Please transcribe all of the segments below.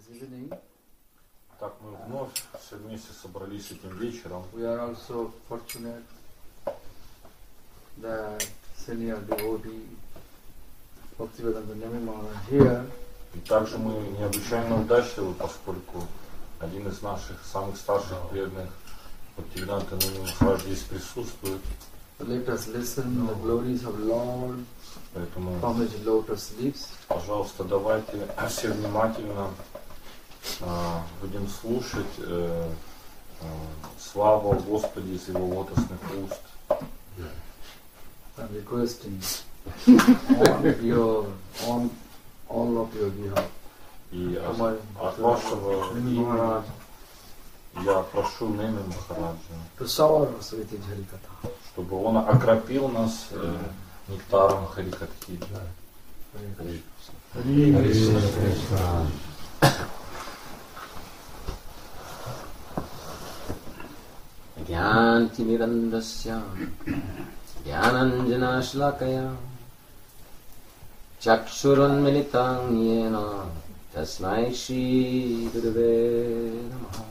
evening. Так мы вновь все вместе собрались этим вечером. We are also fortunate that senior devotee Bhaktivedanta Nami Maharaj here. И также мы необычайно удачливы, поскольку один из наших самых старших преданных Бхактивиданта Нами Махарадж здесь присутствует. Let us listen the glories of Lord Поэтому, from his lotus lips. пожалуйста, давайте все внимательно будем слушать славу Господи из Его лотосных уст. I'm requesting on all of your behalf. И от вашего имени я прошу Неми Махараджа, чтобы он окропил нас нектаром Харикатхи. Gyanti mirandasya Gyananjana shlakaya Chakshurun militang yena Tasmai Shri Gurave Namaha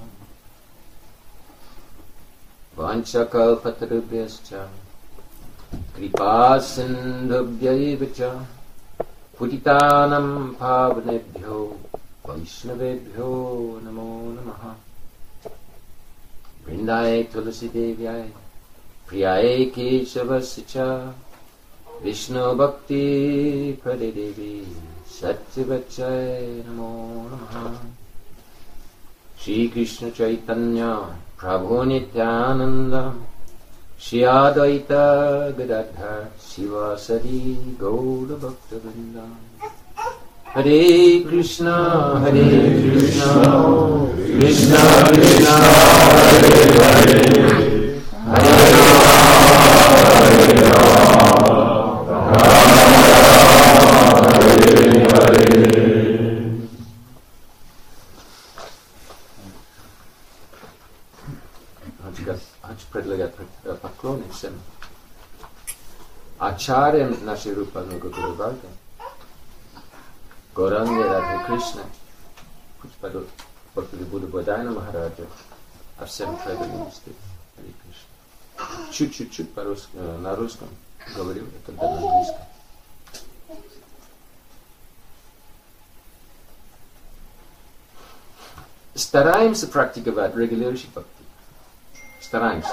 Vanchakalpatarubhyascha Kripa sindhubhyaivacha Putitanam pavanebhyo Vaishnavebhyo namo namaha Vrindai Tulasi Devyai Priyai Keshavasya Vishnu Bhakti Pradadevi Satyavachai namo namaha Shri Krishna Chaitanya Prabhu Nityananda Shri Advaita Gadadhar Sivasadi Gauda Bhaktavinda Hare Krishna Krishna Krishna Hare Hare Hare предлагать поклоны всем ачарьям нашей Рупа Нуга Гуру Горанге Радхи Кришна, Бхакти Будда Бодайна Махараджа, а всем преданным Харе Кришна. Чуть-чуть по-русски, на русском говорил, и тогда на английском. Стараемся практиковать регулирующий бхакти. Стараемся.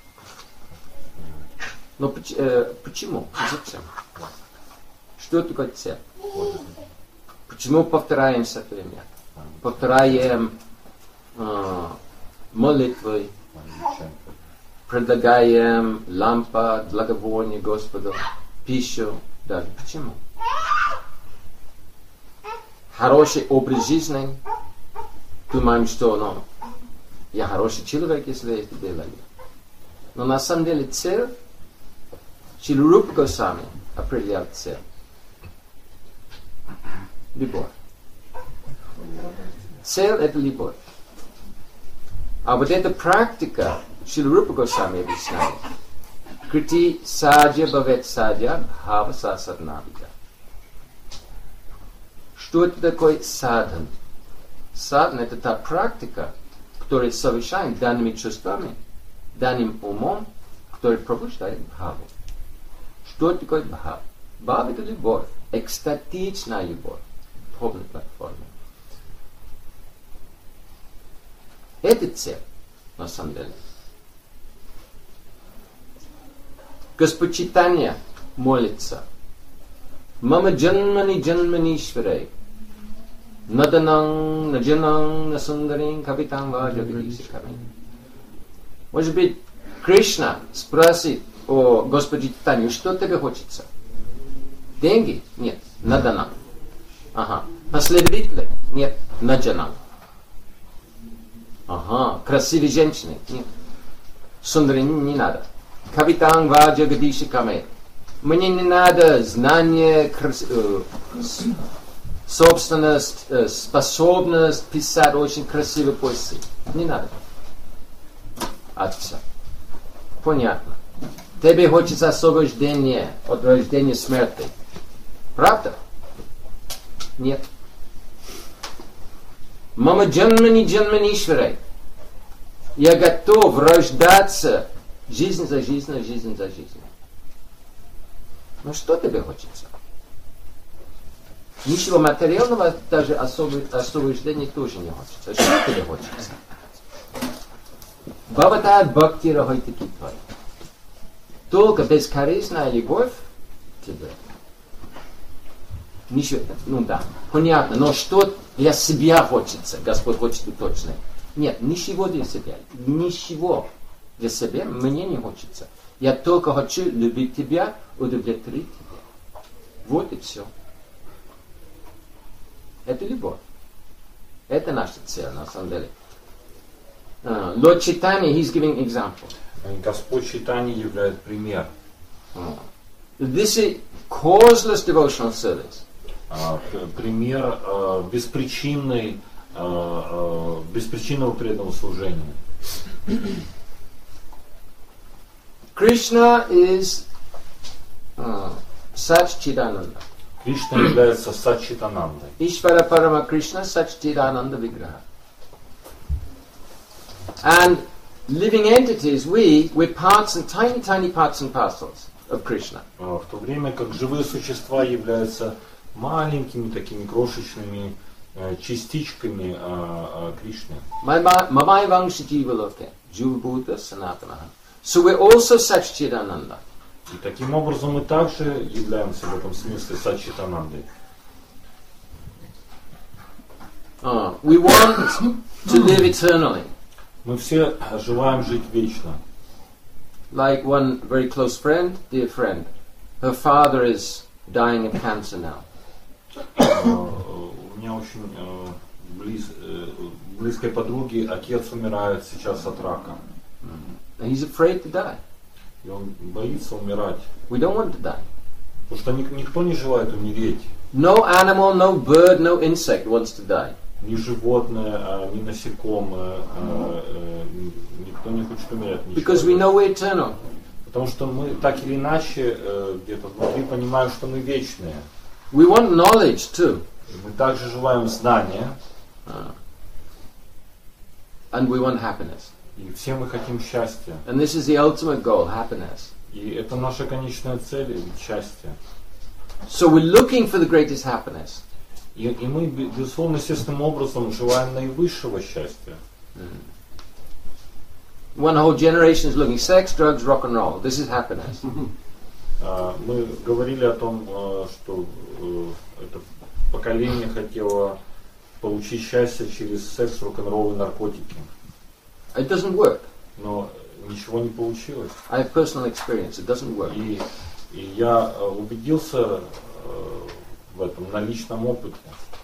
Но почему? Зачем? Что такое цель? Почему повторяем все время? Повторяем молитвы, предлагаем лампа, благовоние Господу, пищу. Даже почему? Хороший образ жизни. Думаем, что я хороший человек, если это делаю. Но на самом деле цель, Шрила Рупа Госвами определял цель. Любовь. Цель — это любовь. А вот эта практика Шрила Рупа Госвами объясняет. Крити саджа бхавет саджа бхава сасаднавида. Что это такое садхан? Садхана — это та практика, которую совершаем данными чувствами, данным умом, который пробуждает бхаву. Что такое бхава? Бхава — это любовь, экстатичная любовь, в духовной платформе. Это цель, на самом деле. Господь Чайтанья молится. Мама джанмани джанманишварей. Наданан, наджанан, насундарин, капитан ваджагадисиками. Может быть, Кришна спросит о Господе Чайтанье, что тебе хочется? Деньги? Нет. Наданан. Ага. Последователи? Нет. Наджанан. Ага. Красивые женщины? Нет. Сундарин не надо. Капитан ваджагадисиками. Мне не надо знания, собственность, способность писать очень красивые поэзии. Не надо. Отца. Понятно. Тебе хочется освобождения от рождения смерти. Правда? Нет. Мама Джанмани Джанманишварай. Я готов рождаться жизнь за жизнью, жизнь за жизнью. Но что тебе хочется? Ничего материального, даже освобождения тоже не хочется. Что тебе хочется? Бабатад бхакти рахойта китвай. Только бескорыстная любовь к тебе. Ничего, понятно, но что для себя хочется, Господь хочет уточнить. Нет, ничего для себя, ничего для себя мне не хочется. Я только хочу любить тебя, удовлетворить тебя. Вот и все. Это любовь. Это наша цель, на самом деле. Lord Chaitanya, he's giving example. Господь Чайтанья являет пример. This is causeless devotional service. Пример беспричинного преданного служения. Krishna is Satchidananda. Кришна является Саччитанандой. Ishvara Parama Krishna Satchidananda Vigraha. And living entities, we're parts and tiny parts and parcels of Krishna. В то время как живые существа являются маленькими такими крошечными частичками Кришны. Mamaivangshi Jivaloke, Jivabhuta Sanatanaha. So we're also Satchidananda. И таким образом мы также являемся в этом смысле Саччитанандой. We want to live eternally. Мы все желаем жить вечно. Like one very close friend, dear friend, her father is dying of cancer now. У меня очень близкой подруги отец умирает сейчас от рака. And he's afraid to die. И он боится умирать. We don't want to die. Потому что никто не желает умереть. No animal, no bird, no insect wants to die. Ни животное, ни насекомое, никто не хочет умереть. Because we know we're eternal. Потому что мы так или иначе где-то внутри понимаем, что мы вечные. We want knowledge too. И мы также желаем знания. And we want happiness. И все мы хотим счастья. And this is the ultimate goal, happiness. И это наша конечная цель, счастье. So we're looking for the greatest happiness. И мы, безусловно, естественным образом желаем наивысшего счастья. One whole generation is looking sex, drugs, rock and roll. This is happiness. Мы говорили о том, что это поколение хотело получить счастье через секс, рок-н-ролл и наркотики. It doesn't work. Но ничего не получилось. I have personal experience. It doesn't work. И я убедился в этом на личном опыте.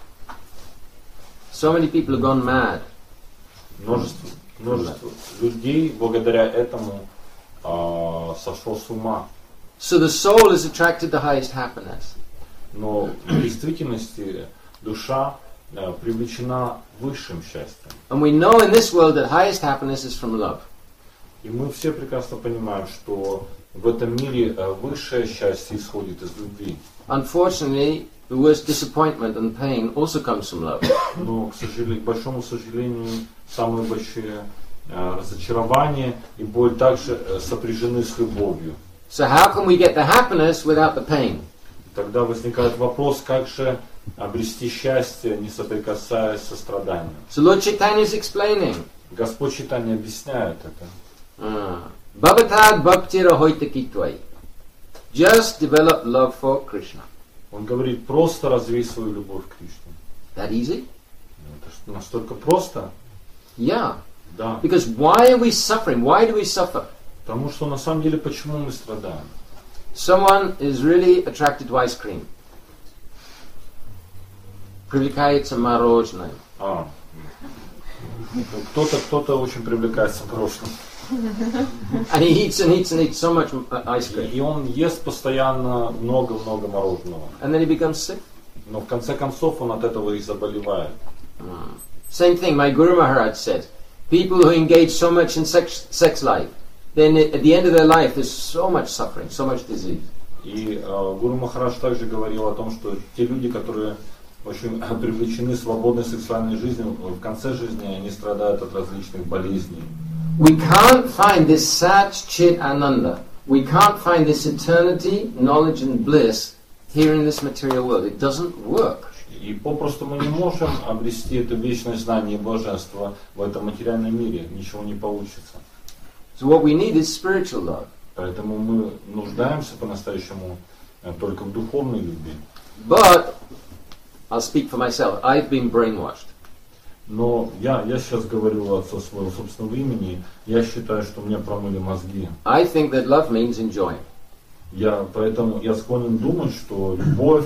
So many people have gone mad. Множество людей благодаря этому сошло с ума. So the soul is attracted to highest happiness. Но в действительности душа привлечена высшим счастьем. And we know in this world that highest happiness is from love. И мы все прекрасно понимаем, что в этом мире высшее счастье исходит из любви. Unfortunately, the worst disappointment and pain also comes from love. Но, к большому сожалению, самые большие разочарования и боль также сопряжены с любовью. So how can we get the happiness without the pain? Тогда возникает вопрос, как же обрести счастье, не соприкасаясь со страданием. So Lord Chaitanya is explaining. Господь Чайтанья объясняет это. Bhavatad bhakti rahoita kittvai. Just develop love for Krishna. Он говорит, просто развей свою любовь к Кришне. That easy? Это настолько просто? Yeah. Да. Because why are we suffering? Why do we suffer? Потому что на самом деле почему мы страдаем? Someone is really attracted to ice cream. Привлекается мороженое. Кто-то очень привлекается мороженым. And he eats and eats and eats so much ice cream. И он ест постоянно много-много мороженого. And then he becomes sick. Но в конце концов он от этого и заболевает. Same thing my Guru Maharaj said. People who engage so much in sex life, then at the end of their life there's so much suffering, so much disease. И Гуру Махарадж также говорил о том, что те люди, которые очень привлечены свободной сексуальной жизнью, в конце жизни они страдают от различных болезней. We can't find this Sat Chit Ananda. We can't find this eternity, knowledge and bliss here in this material world. It doesn't work. И попросту мы не можем обрести это вечное знание и блаженство в этом материальном мире. Ничего не получится. So what we need is spiritual love. Поэтому мы нуждаемся по-настоящему только в духовной любви. But, I'll speak for myself, I've been brainwashed. Но я сейчас говорю от своего собственного имени, я считаю, что мне промыли мозги. I think that love means enjoying. Поэтому я склонен думать, что любовь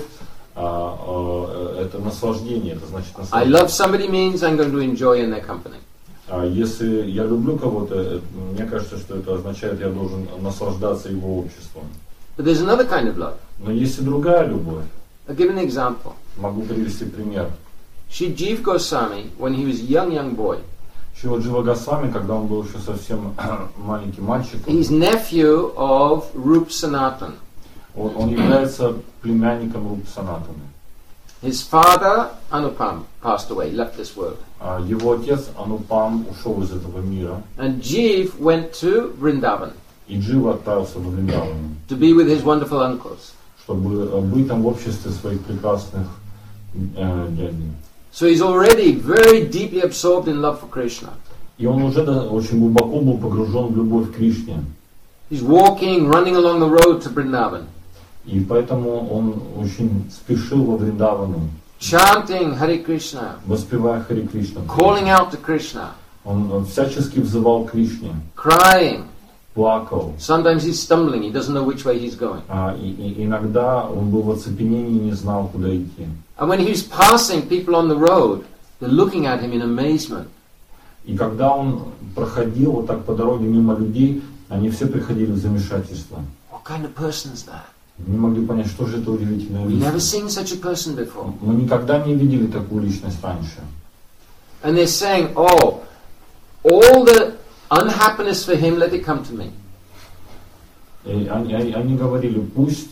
это наслаждение, это значит I наслаждение. love somebody means I'm going to enjoy in their company. Если я люблю кого-то, мне кажется, что это означает, я должен наслаждаться его обществом. But there's another kind of love. Но есть и другая любовь. I'll give an example. Могу привести пример. Shri Jiva Goswami, when he was a young boy, Шрила Джива Госвами, когда он был еще совсем маленьким мальчиком, he's nephew of Rup Sanatan. он является племянником Рупы Санатаны. His father, Anupam, passed away, left this world. Его отец Анупам ушел из этого мира, And Jiva went to Vrindavan и Джива отправился в Вриндаван, to be with his wonderful uncles. чтобы быть там в обществе своих прекрасных дядей. So he's already very deeply absorbed in love for Krishna. И он уже очень глубоко был погружен в любовь к Кришне. He's walking, running along the road to Vrindavan, И поэтому он очень спешил во Вриндавану, chanting Hare Krishna, воспевая Хари Кришна. calling out to Krishna, Он всячески взывал к Кришне, crying. плакал. Sometimes he's stumbling, he doesn't know which way he's going. И иногда он был в оцепенении и не знал, куда идти. And when he was passing people on the road, they're looking at him in amazement. И когда он проходил вот так по дороге мимо людей, они все приходили в замешательство. What kind of person is that? Не могли понять, что же это удивительная We've never личность. seen such a person before. Мы никогда не видели такую личность раньше. And they're saying, oh, all the unhappiness for him, let it come to me. И они говорили, пусть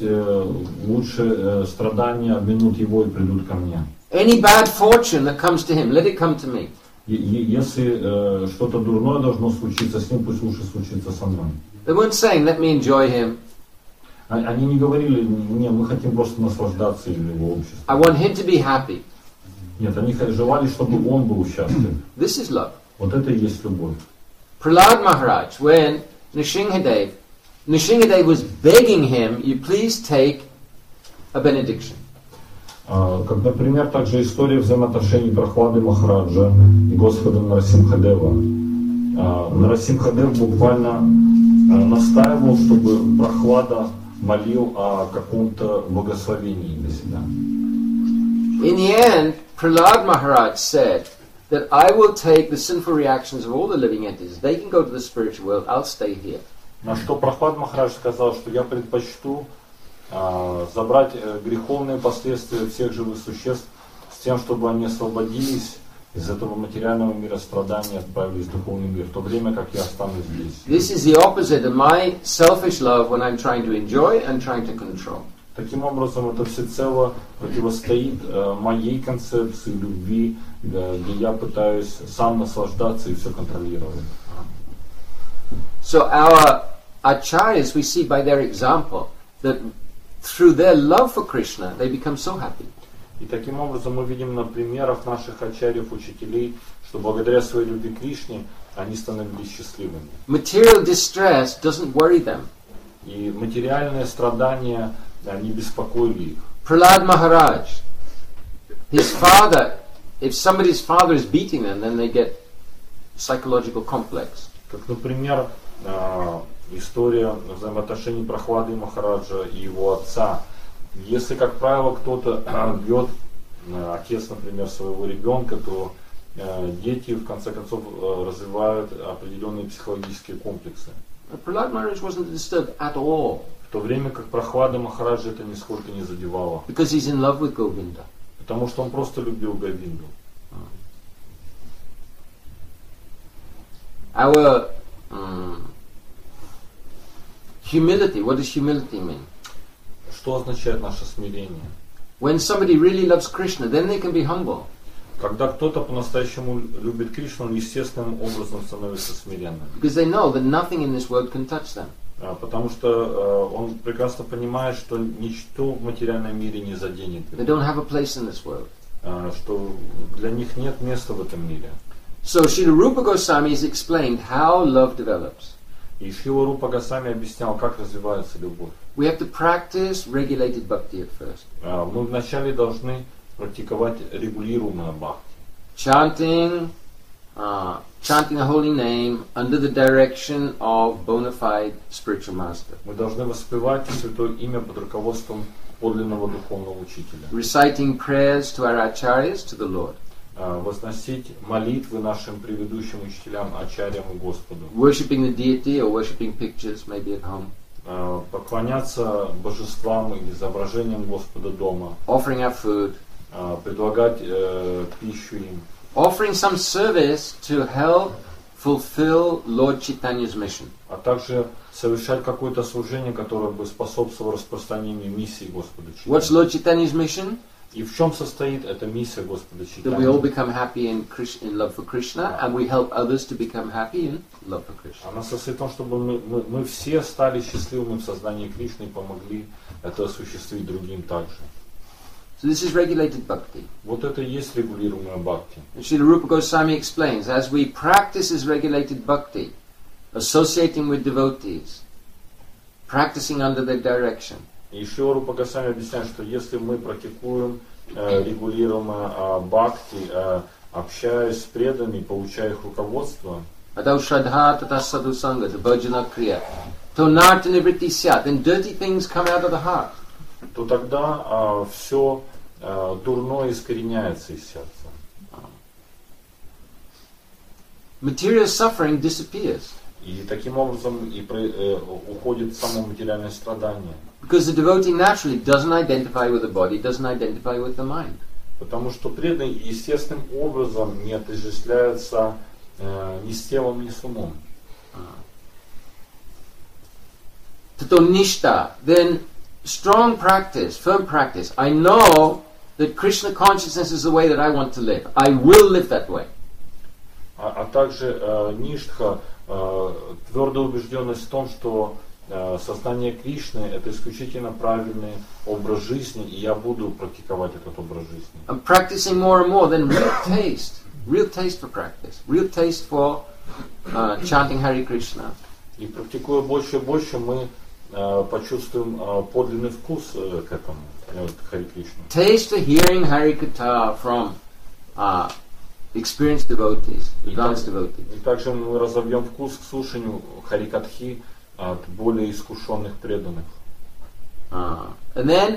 лучше страдания минут его и придут ко мне. Any bad fortune that comes to him, let it come to me. Если что-то дурное должно случиться с ним, пусть лучше случится со мной. They weren't saying, let me enjoy him. Они не говорили, не, мы хотим просто наслаждаться его обществом. I want him to be happy. Нет, они желали, чтобы он был счастлив. This is love. Вот это и есть любовь. Prahlad Maharaj, when Nrsimhadev was begging him, you please take a benediction. Как, например, также история взаимоотношений Прохлады Махараджа и Господа Нарасимхадева. Нарасимхадев буквально настаивал, чтобы Прохлада молил о каком-то благословении для себя. In the end, Prahlad Maharaj said that I will take the sinful reactions of all the living entities. They can go to the spiritual world, I'll stay here. На что Прохлад Махарадж сказал, что я предпочту забрать греховные последствия всех живых существ с тем, чтобы они освободились из этого материального мира страдания, отправились в духовный мир, в то время как я останусь здесь. This is the opposite of my selfish love when I'm trying to enjoy and trying to control. Таким образом, это всецело противостоит моей концепции любви, где я пытаюсь сам наслаждаться и все контролировать. So our acharyas, we see by their example that through their love for Krishna, they become so happy. И таким образом мы видим на примерах наших ачарьев, учителей, что благодаря своей любви к Кришне они становились счастливыми. Material distress doesn't worry them. И материальные страдания не беспокоили их. Prahlad Maharaj, his father, if somebody's father is beating them, then they get psychological complex. Как, например, история взаимоотношений Прохлады Махараджа и его отца. Если, как правило, кто-то бьет, отец, например, своего ребенка, то дети, в конце концов, развивают определенные психологические комплексы. Prahlad Maharaj wasn't disturbed at all. В то время как Прохлада Махараджа это нисколько не задевало. Because he's in love with Govinda. Потому что он просто любил Говинду. Our humility, what does humility mean? Что означает наше смирение? When somebody really loves Krishna, then they can be humble. Когда кто-то по-настоящему любит Кришну, он естественным образом становится смиренным. Because they know that nothing in this world can touch them. Потому что он прекрасно понимает, что ничто в материальном мире не заденет They их. don't have a place in this world. Что для них нет места в этом мире. So Srila Rupa Goswami has explained how love develops. И Шрила Рупа Госвами объяснял, как развивается любовь. We have to practice regulated bhakti at first. Мы вначале должны практиковать регулируемое бхакти. Chanting the holy name under the direction of bona fide spiritual master. Мы должны воспевать святое имя под руководством подлинного духовного учителя. Reciting prayers to our acharyas, to the Lord. Возносить молитвы нашим предыдущим учителям, ачарьям и Господу. Worshipping the deity or worshipping pictures, maybe at home. Поклоняться божествам или изображениям Господа дома. Offering our food. Предлагать пищу им. Offering some service to help fulfill Lord Chaitanya's mission. А также совершать какое-то служение, которое бы способствовало распространению миссии Господа What's Чайтаньи. Lord Chaitanya's mission? И в чем состоит эта миссия Господа That we all Чайтаньи? become happy in love for Krishna, and we help others to become happy in love for Krishna. Она состоит в том, чтобы мы все стали счастливыми в сознании Кришны и помогли это осуществить другим также. So this is regulated bhakti. Вот это и есть регулируемое бхакти. And Srila Rupa Goswami explains, as we practice this regulated bhakti, associating with devotees, practicing under their direction, И Шрила Рупа Госвами объясняет, что если мы практикуем регулируемое бхакти, общаясь с преданными, получая их руководство, Adau Shraddha Tata Sadhu Sangha, the Bhajana Kriya, to Narta Nivritti Syat, then dirty things come out of the heart. то тогда все дурное искореняется из сердца. Material suffering disappears. И таким образом уходит само материальное страдание. Because the devotee naturally doesn't identify with the body, doesn't identify with the mind. Потому что преданный естественным образом не отождествляется ни с телом, ни с умом. Tato Nishta, then strong practice, firm practice. I know that Krishna consciousness is the way that I want to live. I will live that way. А также ништха, твердая убежденность в том, что сознание Кришны — это исключительно правильный образ жизни, и я буду практиковать этот образ жизни. I'm practicing more and more, then real taste for practice, real taste for chanting Hare Krishna. И практикуя больше и больше, мы почувствуем подлинный вкус к этому, к Харе Кришне. Taste for hearing Hare Katha from experienced devotees, advanced devotees. И также мы разовьем вкус к слушанию Харикатхи от более искушенных преданных. And then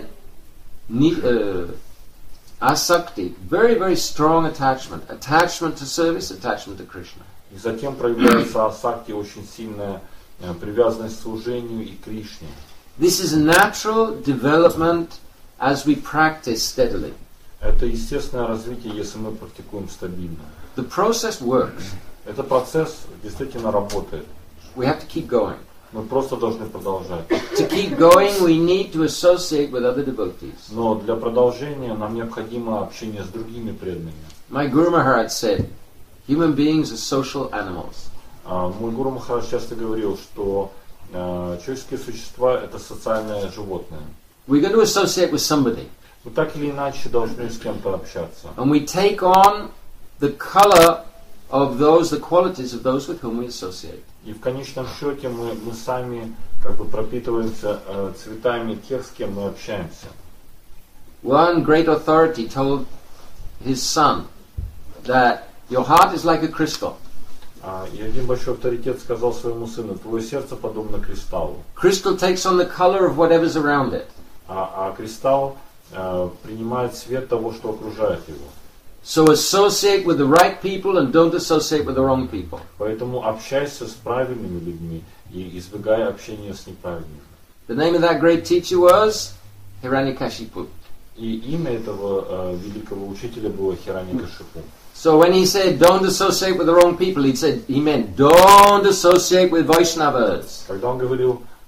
asakti, very, very strong attachment to service, attachment to Krishna. И затем проявляется асакти, очень сильная привязанность к служению и Кришне. This is a natural development as we practice steadily. Это естественное развитие, если мы практикуем стабильно. The process works. Этот процесс действительно работает. We have to keep going. Мы просто должны продолжать. To keep going, we need to associate with other devotees. Но для продолжения нам необходимо общение с другими преданными. My Guru Maharaj said, human beings are social animals. Мой Гуру Махарадж часто говорил, что человеческие существа — это социальное животное. We're going to associate with somebody. Мы так или иначе должны с кем-то общаться. And we take on the color of those, the qualities of those with whom we associate. И в конечном счете мы сами как бы пропитываемся цветами тех, с кем мы общаемся. One great authority told his son that your heart is like a crystal. И один большой авторитет сказал своему сыну: твое сердце подобно кристаллу. Crystal takes on the color of whatever's around it. А кристалл принимает цвет того, что окружает его. So associate with the right people and don't associate with the wrong people. Поэтому общайся с правильными людьми и избегай общения с неправильными. The name of that great teacher was Hiranyakashipu. И имя этого великого учителя было Хираньякашипу. So when he said don't associate with the wrong people, he meant don't associate with Vaishnavas. Когда он говорил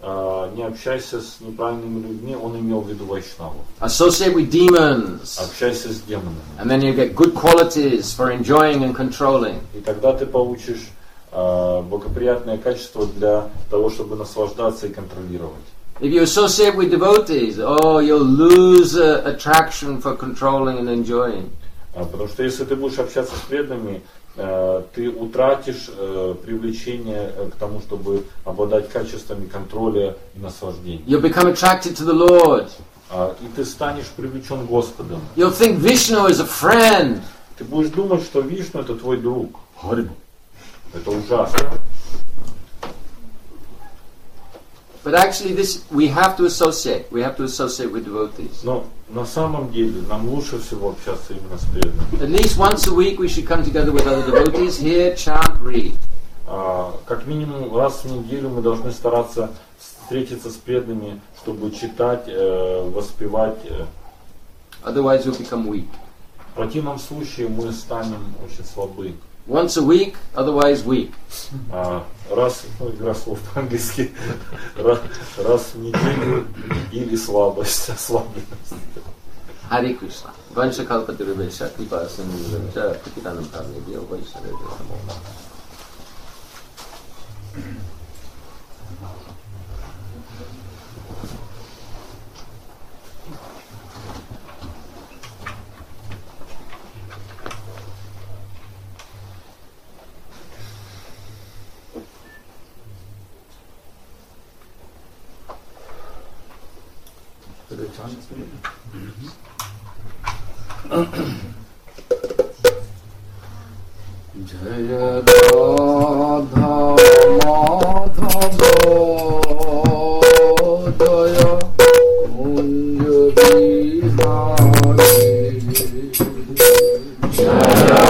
не общайся с неправильными людьми, он имел в виду вайшнавов. Associate with demons. Общайся с демонами. And then you get good qualities for enjoying and controlling. И тогда ты получишь благоприятное качество для того, чтобы наслаждаться и контролировать. If you associate with devotees, oh, you'll lose attraction for controlling and enjoying. Потому что если ты будешь общаться с преданными, ты утратишь привлечение к тому, чтобы обладать качествами контроля и наслаждения. You'll become attracted to the Lord. И ты станешь привлечен Господом. You'll think Vishnu is a friend. Ты будешь думать, что Вишну это твой друг. Это ужасно. But actually, this we have to associate. We have to associate with devotees. Но на самом деле нам лучше всего общаться именно с преданными. At least once a week, we should come together with other devotees, hear, chant, read. Как минимум раз в неделю мы должны стараться встретиться с преданными, чтобы читать, воспевать. Otherwise, we'll become weak. В противном случае мы станем очень слабы. Once a week, otherwise weak. Игра слов по-английски. Раз в неделю или слабость, ослабленность. Hare Krishna. Vancha kalpa durvesha kripa sindhu patitanam pavnebhyo vaishnavebhyo namo namaha. Jaya Radha Madhava Jaya Kunj Bihari Jaya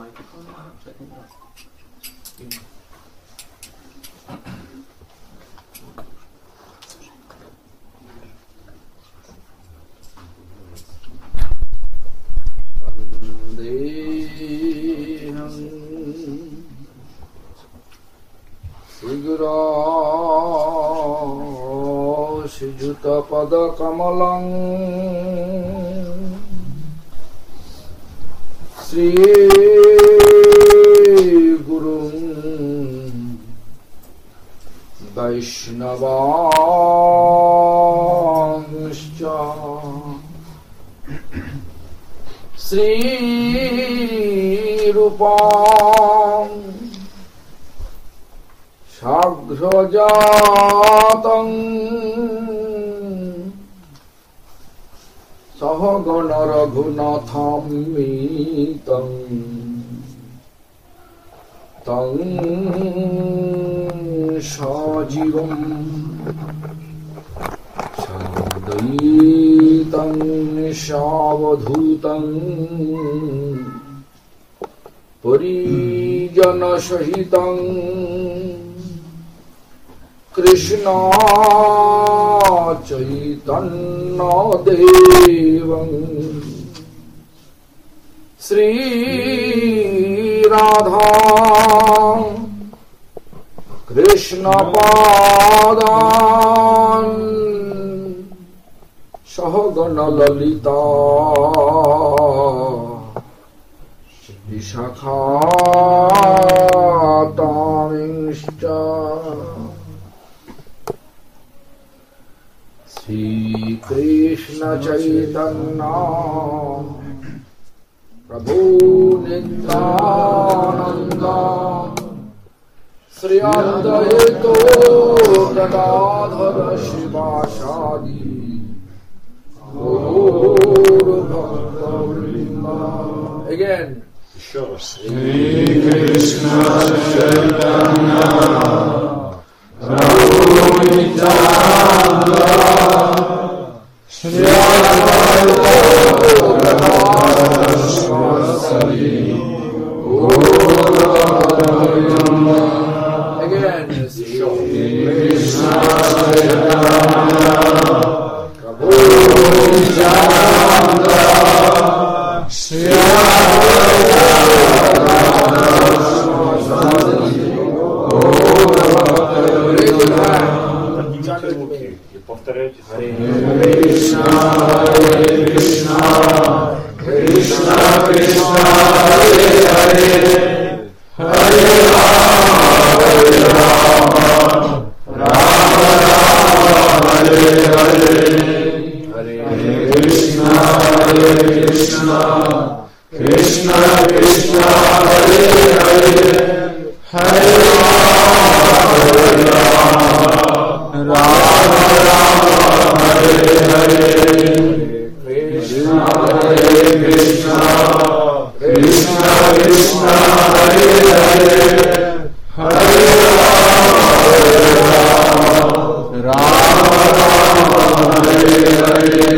microphone? Checking that. Siguta pada kamalang Sri Guru Vaishnavanscha Sri Rupam Shaghrajatam Sahagana Raghunatham Mitam Tang Shajivam Shandaitam Shavadhutam Parijana Shahitam Krishna Chaitanya Devam Sri Radha Krishna Padan Sahagana Lalita Vishakhatamischa Sri Krishna Chaitanya Prabhu Nityananda Sri Advaita Gadadhara Shivasadi Gaur Bhakta Vrinda. Again. Еще раз. Sri Krishna Chaitanya Prabhu Nityananda Sri Advaita Gadadhara Shivasadi Gaur Bhakta Vrinda. Again. Sri Krishna Chaitanya Prabhu Nityananda Sri Поднимите руки и повторяйте. Hare Krishna, Hare Krishna, Krishna Krishna, Hare Hare, Hare Rama, Hare Rama, Rama Rama, Hare Hare. Hare Krishna, Hare Krishna, Krishna Krishna, Hare Hare, Hare Rama, Hare Rama, Rama Rama, Hare Hare. Krishna, Hare Krishna, Krishna Krishna, Hare Hare, Hare Rama, Hare Rama, Rama Rama, Hare Hare.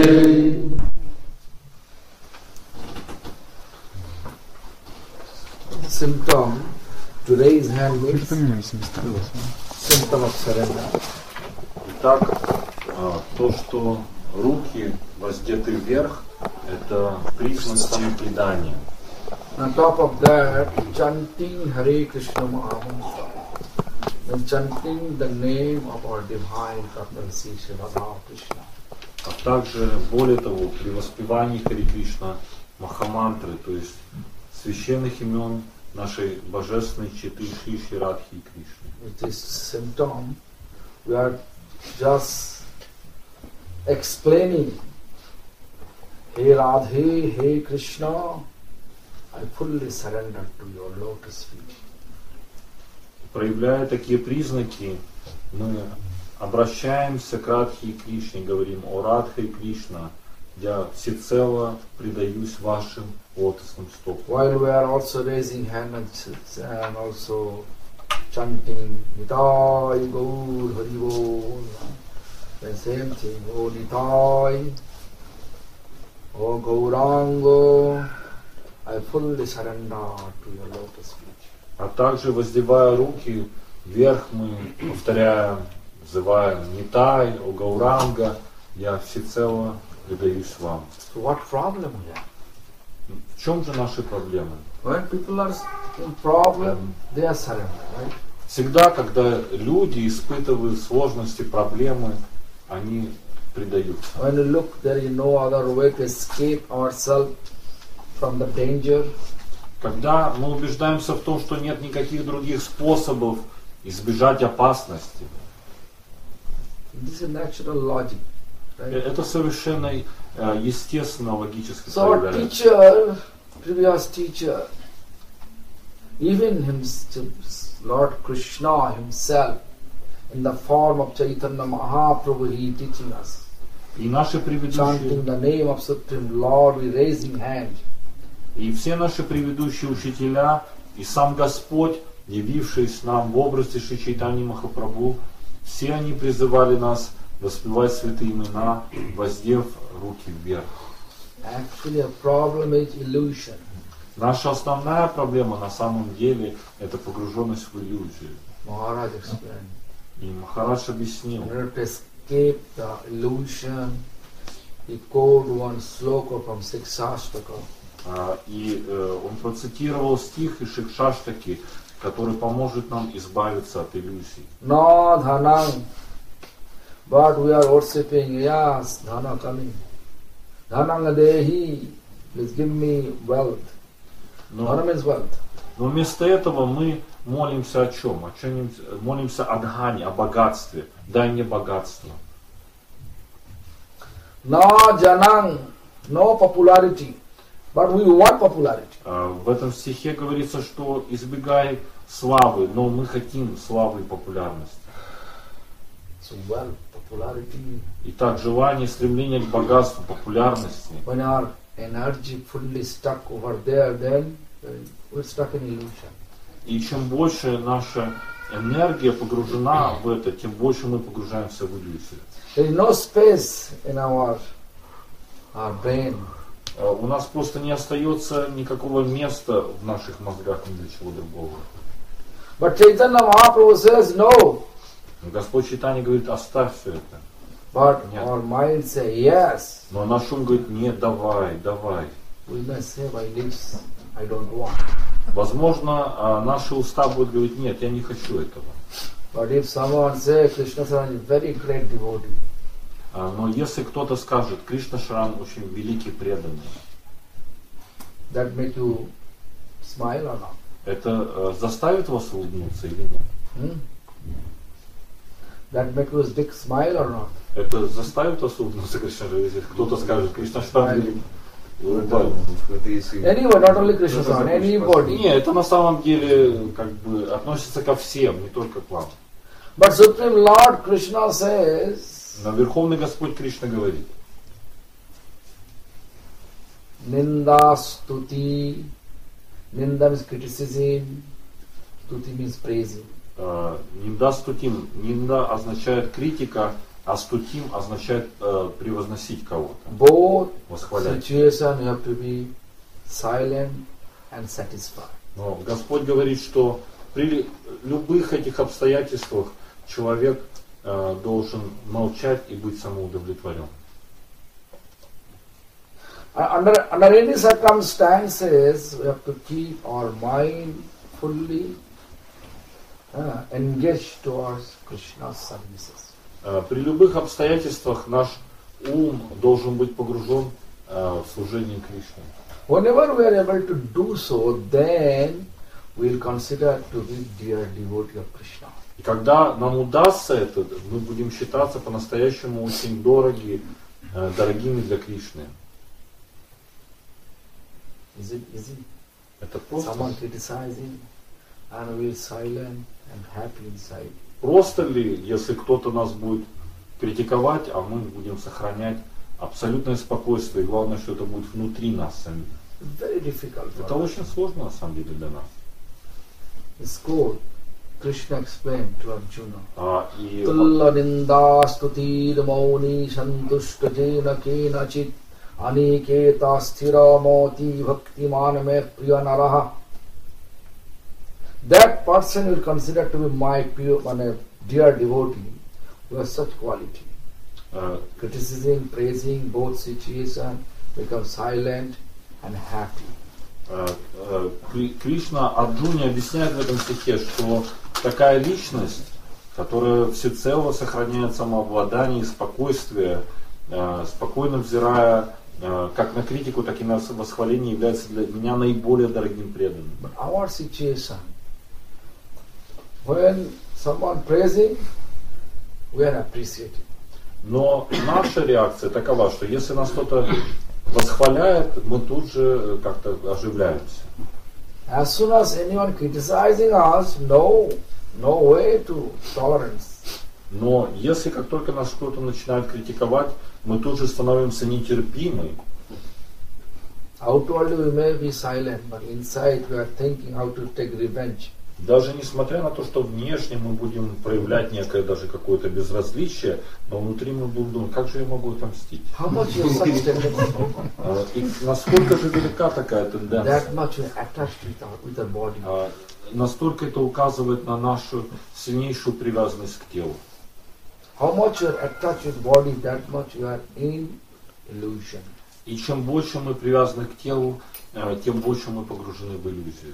Symptom to raise hand means symptom of surrender. Итак, то, что руки воздеты вверх, это признак самопредания. On top of that, chanting Hare Krishna Mahamantra, and chanting the name of our divine Kapalsi Radha Krishna. А также, более того, при воспевании Харе Кришна Махамантры, то есть священных имен нашей божественной Читы Шри Шри Радхи и Кришны. With this symptom, we are just explaining, Hey Radhe, Hey Krishna, I fully surrender to your lotus feet. Проявляя такие признаки, мы обращаемся к Радхе и Кришне, говорим: о Радха и Кришна, я всецело предаюсь вашим лотосным стопам. While we are also raising hands and also chanting Nitai Gaur Hari Bol, the same thing, O Nitai, O Gaurango, I fully surrender to your lotus feet. А также, воздевая руки вверх, мы повторяем, взываем Нитай, о Гауранга, я всецело предаюсь вам. So what problem we have? В чем же наши проблемы? When people are in problem, they are surrender, right? Всегда, когда люди испытывают сложности, проблемы, они предаются. When you look, there is no other way to escape ourselves from the danger. Когда мы убеждаемся в том, что нет никаких других способов избежать опасности, This is natural logic, right? это совершенно естественно, логически So our проявляется. teacher, previous teacher, even Lord Krishna himself, in the form of Chaitanya Mahaprabhu, he teaching us. И наши предыдущие, Chanting the name of Supreme Lord, we raising hand. и все наши предыдущие учителя, и сам Господь, явившись нам в образе Шри Чайтаньи Махапрабху, все они призывали нас воспевать святые имена, воздев руки вверх. Actually, a problem is illusion. Наша основная проблема на самом деле это погруженность в иллюзию. Maharaj explained. И Махарадж объяснил, In order to escape the illusion, he quoted one sloka from Sikshastaka. и он процитировал стих из Шикшаштаки, который поможет нам избавиться от иллюзий. No dhanam, but we are worshipping. Yes, dhana coming. Dhanam dehi, please give me wealth. Dhana means wealth. Но вместо этого мы молимся о чем? Молимся о дхане, о богатстве. Дай мне богатство. No janang, no popularity, but we want popularity. В этом стихе говорится, что избегай славы, но мы хотим славы и популярности. So wealth, popularity. Итак, желание, стремление к богатству, популярности. When our energy fully stuck over there, then we're stuck in illusion. И чем больше наша энергия погружена в это, тем больше мы погружаемся в иллюзию. There is no space in our brain. У нас просто не остается никакого места в наших мозгах ни для чего другого. But Chaitanya Mahaprabhu says no. Но Господь Чайтанья говорит, оставь все это. But Нет. our mind say yes. Но наш ум говорит, нет, давай, давай. We may say by lips, I don't want. Возможно, наши уста будут говорить, нет, я не хочу этого. But if someone say Krishna Saran is very great devotee, Но если кто-то скажет, Кришна Шрам очень великий преданный, that make you smile or not? это заставит вас улыбнуться или нет? Hmm? That make you big smile or not? Это заставит вас улыбнуться, Кришна Шрам? Если кто-то скажет, Кришна Шрам великий, улыбайтесь. Anyway, not only Krishna Saran, anybody. Нет, это на самом деле как бы относится ко всем, не только к вам. But Supreme Lord Krishna says, Но Верховный Господь Кришна говорит, Ninda Stuti, Ninda means criticism, Stuti means praising. Нинда стутим. Нинда означает критика, а стутим означает превозносить кого-то, Both восхвалять. situation you have to be silent and satisfied. Но Господь говорит, что при любых этих обстоятельствах человек должен молчать и быть самоудовлетворен. Under any circumstances, we have to keep our mind fully engaged towards Krishna's services. При любых обстоятельствах наш ум должен быть погружен в служение Кришне. Whenever we are able to do so, then we will consider to be dear devotee of Krishna. И когда нам удастся это, мы будем считаться по-настоящему очень дорогими для Кришны. Is it easy? Это просто. Someone criticizing and we are silent and happy inside. Просто ли, если кто-то нас будет критиковать, а мы будем сохранять абсолютное спокойствие, и главное, что это будет внутри нас самих. Very difficult. Это очень сложно на самом деле для нас. It's good. Krishna explained to Arjuna. И Tulla ninda stuti mauni santushta jena kenachit Aniketa sthira moti bhaktiman me priya naraha. That person will consider to be my pure, dear devotee who has such quality. Criticizing, praising, both situation, become silent and happy. Кришна Арджуне объясняет в этом стихе, что такая личность, которая всецело сохраняет самообладание и спокойствие, спокойно взирая как на критику, так и на восхваление, является для меня наиболее дорогим преданным. But our situation, when someone praising, we are appreciating. Но наша реакция такова, что если нас кто-то восхваляет, мы тут же как-то оживляемся. As soon as anyone criticizing us, no way to tolerance. Но если как только нас кто-то начинает критиковать, мы тут же становимся нетерпимы. Outwardly we may be silent, but inside we are thinking how to take revenge. Даже несмотря на то, что внешне мы будем проявлять некое даже какое-то безразличие, но внутри мы будем думать, как же я могу отомстить? How much you are such tendency? И насколько же велика такая тенденция? That much we are attached with our body. Настолько это указывает на нашу сильнейшую привязанность к телу. How much you are attached with body, that much you are in illusion. И чем больше мы привязаны к телу, тем больше мы погружены в иллюзию.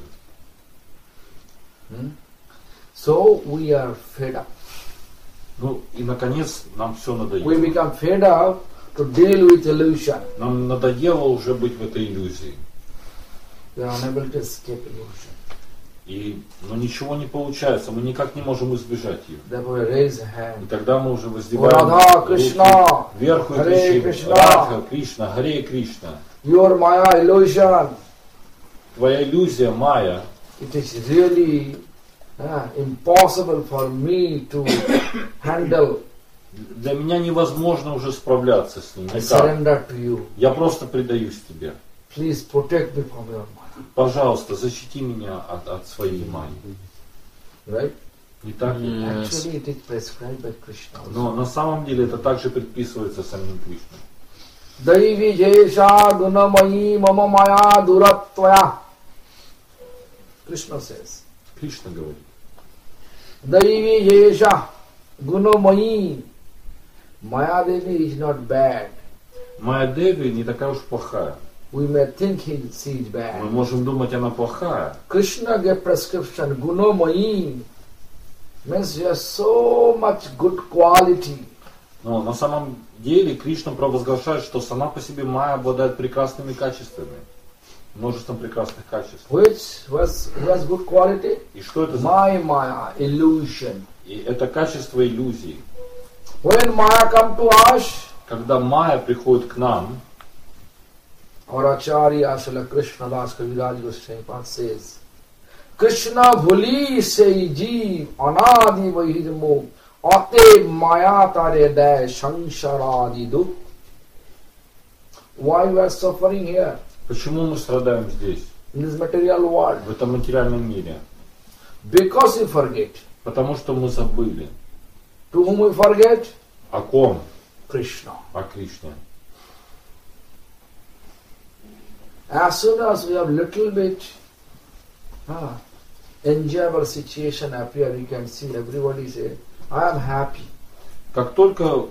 So we are fed up. Ну и наконец нам все We надоело. become fed up to deal with illusion. Нам надоело уже быть в этой иллюзии. We are unable to escape illusion. И ничего не получается, мы никак не можем избежать ее. Therefore we raise a И hand. тогда мы уже О, воздеваем Радха, руки Кришна, вверху и Харе кричим: Кришна. Радха, Кришна, Харе Кришна. Your Maya illusion, Твоя иллюзия, Майя, it is really impossible for me to handle. для меня невозможно уже справляться с ним. I Никак. surrender to you. Я просто предаюсь тебе. Please protect me from your Maya. Пожалуйста, защити меня от своей Майи. Right? Не так ли? Actually, it is prescribed by Krishna. Но на самом деле это также предписывается самим Кришной. Daivi jesha gunamayi mama maya duratvaya. Krishna says. Кришна говорит. Daivi jesha gunamayi. Maya Devi is not bad. Майя Деви не такая уж плохая. We may think she is Мы bad. можем думать, она плохая. Krishna gave prescription, gunamayi. Means she has so much good quality. Но на самом деле Кришна провозглашает, что сама по себе Майя обладает прекрасными качествами. Множеством прекрасных качеств. Who has good quality? И что это за... My Maya, illusion. И это качество иллюзий. When Maya come to us, Когда Майя приходит к нам, our Acharya Srila Krishna Das Kaviraj Goswami Pad says, Krishna bhuli sei jeev anadi vahidmo ate maya tare day sansaradi dukh. Why we are suffering here почему мы страдаем здесь, in this material world? в этом материальном мире? Because we forget. Потому что мы забыли. To whom we forget? О ком? Krishna. О Кришне. As soon as we have little bit enjoyable situation appear, we can see everybody say, I am happy. Как только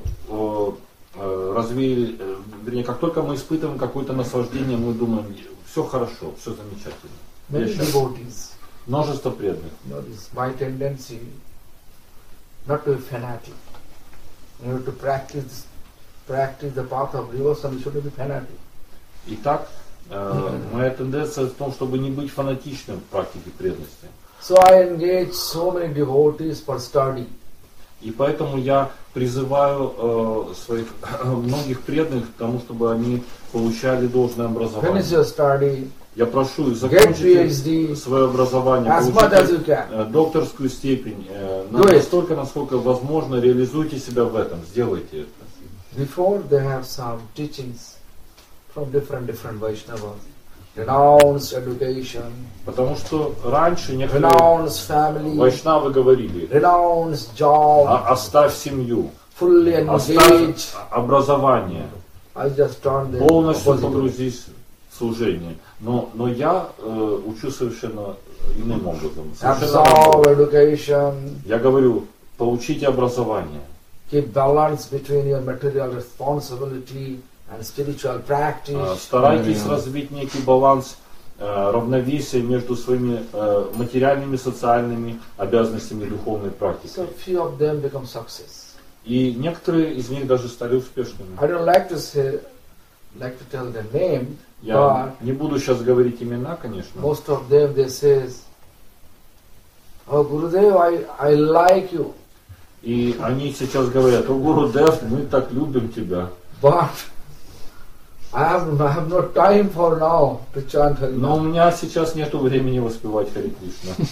как только мы испытываем какое-то наслаждение, мы думаем, все хорошо, все замечательно. Many Я счастлив. devotees. Множество преданных. This my tendency not to be fanatic. You have to practice the path of devotion. You shouldn't be fanatic. Итак, моя тенденция в том, чтобы не быть фанатичным в практике преданности. So I engage so many devotees for study. И поэтому я призываю своих многих преданных к тому, чтобы они получали должное Finish образование. your study. Я прошу их Get закончить PhD. свое образование, As much as you получите can. докторскую степень. Do it. Настолько, насколько возможно, реализуйте себя в этом, сделайте это. Before they have some teachings from different Vaishnavas. Renounce education. Потому что раньше некоторые Renounce family. вайшнавы говорили: Renounce job. оставь семью, Fully оставь engage. образование, I just turn the полностью opposite way. погрузись в служение. Но я учу совершенно иным образом. Совершенно Absorb наоборот. education, Я говорю, получите образование. keep balance between your material responsibility and spiritual practice. Старайтесь развить некий баланс, равновесие между своими материальными, социальными обязанностями и духовной So практикой. few of them become success. И некоторые из них даже стали успешными. I don't like to tell their name, Я не буду сейчас говорить имена, конечно. but most of them they says, "Oh Gurudev, I like you, И они сейчас говорят: о, Гурудев, мы так любим тебя. but I have no time for now to chant Hari Но у Nam." меня сейчас нету времени воспевать Хари Кришна.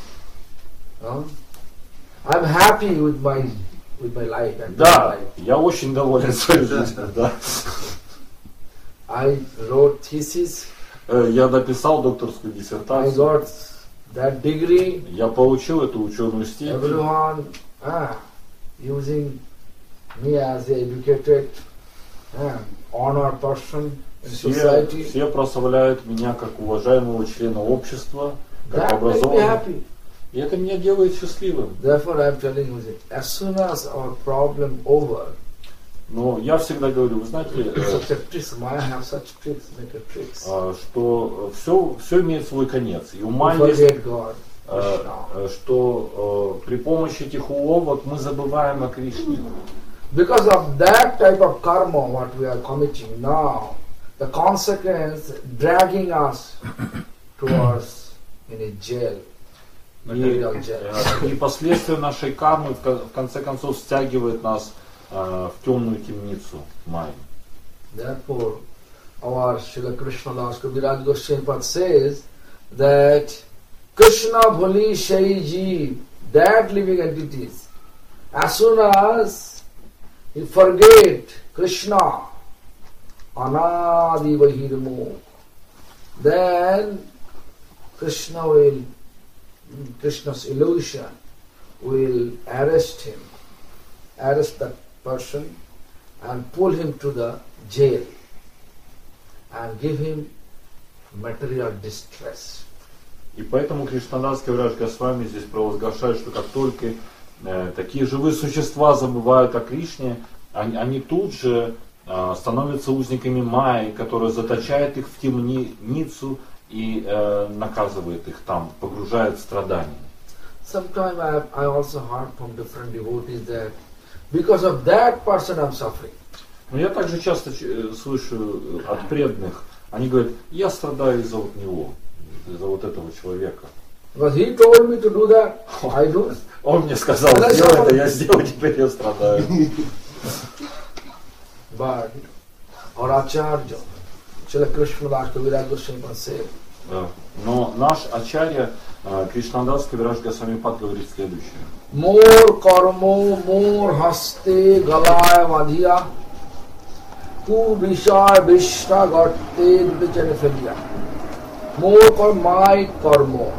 I'm happy with my life and Да, life. я очень доволен своей жизнью, да. I wrote thesis, Я написал докторскую I диссертацию. got that degree. Я получил эту ученую степень. Everyone using me as a educated, honored person in society. Все прославляют меня как уважаемого члена общества, как That makes me образованного. happy. И это меня делает счастливым. Therefore, I am telling you, as soon as our problem over, Но я всегда говорю, вы знаете, such a tricks, I have such tricks, make a tricks. что все имеет свой конец. И у We Майи есть, forget God. Krishna. что при помощи этих уловок мы забываем о Кришне. Because of that type of karma, what we are committing now, the consequence dragging us towards in a jail, material jail. И последствия нашей кармы в конце концов стягивает нас в темную темницу Майи. Therefore, our Srila Krishna Das Kaviraj Goswami Pad says that Krishna Bholi Shai Jeev, that living entities, as soon as you forget Krishna, Anadi Vahirmu, then Krishna's illusion will arrest that person and pull him to the jail and give him material distress. И поэтому Кришнадас Кавирадж Госвами здесь провозглашает, что как только такие живые существа забывают о Кришне, они тут же становятся узниками Майи, которая заточает их в темницу и наказывает их там, погружает в страдания. Sometimes I also heard from different devotees that because of that person I'm suffering. Но я также часто слышу от преданных, они говорят, я страдаю из-за вот него, из-за вот этого человека. Because he told me to do that, I do. Он мне сказал, сделай это, я сделал, теперь я страдаю. But our Acharya, Srila Krishna Das Kaviraj Goswami said, Но наш Ачарья Кришнадас Кавирадж Госвами Пад говорит следующее. More karmo, more haste galaya madhya, tu vishar vishta gatte vichane feliya. More for my karmo.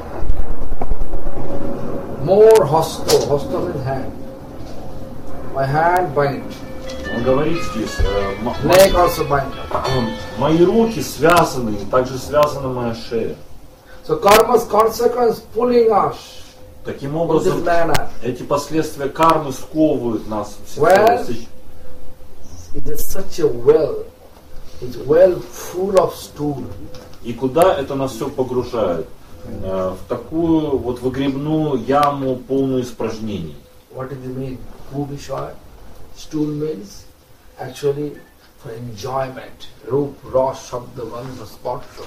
More hasto means hand. My hand bind. Он говорит здесь, Leg also bind. мои руки связаны, и также связана моя шея. So karma's consequence pulling us Таким in this образом, manner. эти последствия кармы сковывают нас. Well, it is such a well. It's well full of stool. И куда это нас все погружает? В такую вот выгребную яму, полную испражнений. What does it mean? Bhuvishar? Stool means actually for enjoyment. Roop, ras, shabda, vandha, sparsha.